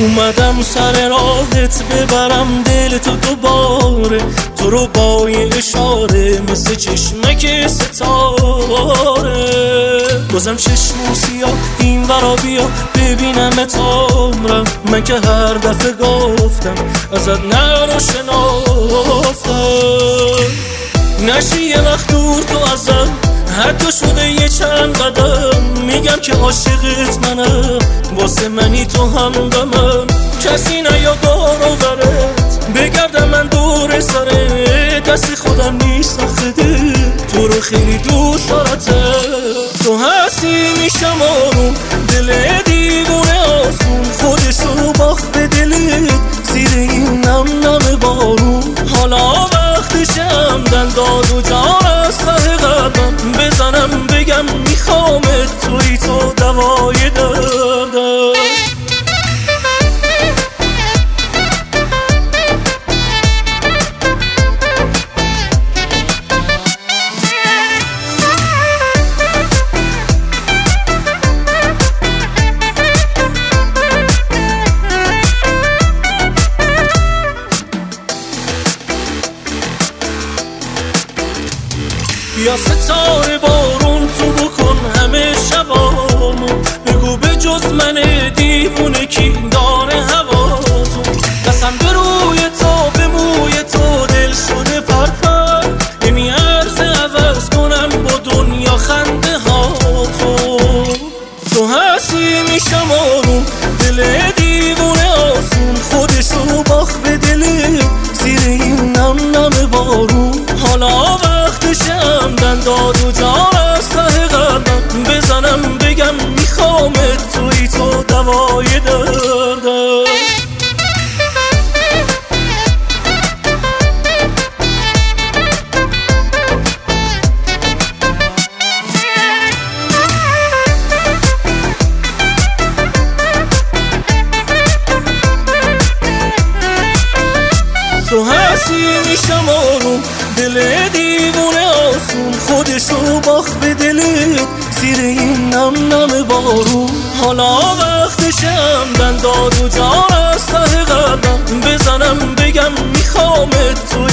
اومدم سر راهت ببرم دل تو دوباره، تو رو با یه اشاره مثل چشمک ستاره. بازم چشمو سیاه این ورا بیا ببینم تامرم، من که هر دفعه گفتم ازت نرو شنافتم. نشی یه وقت دور تو ازم، حتی شده یه چند قدم، میگم که عاشقت منم، واسه منی تو همدمم. کسی نیا دورت بگردم من دور سره، دست خودم نیست آخده، تو رو خیلی دوست دارتم. تو هستی میشم آروم، دل دیوونه آسون، خودش رو باخت به دلت زیر این نم نم بارون. حالا وقتشم دل داد و جان از ته قلبم، بزنم بگم میخوامت، توی تو دوای دردم. یا ستاره بارون تو بکن همه شبامو، بگو به جز من دیوونه کی داره هواتو. قسم به روی تو به موی تو دل شده پرپر، نمیارزه عوض کنم با دنیا خنده ها تو. تو هستی میشم آروم، دل دیوونه آسون، خودش رو باخت به دل زیر این نم نم بارون. حالا وقتشم دل داد و جان از ته قلبم، بزنم بگم میخوامت، توی تو دوای دردم. تو هستی میشم آروم، دل دیوونه آسون، خودش رو باخت به دلت زیر این نم نم بارون. حالا وقتشم دل داد و جان از ته قلبم، بزنم بگم میخوامت، توی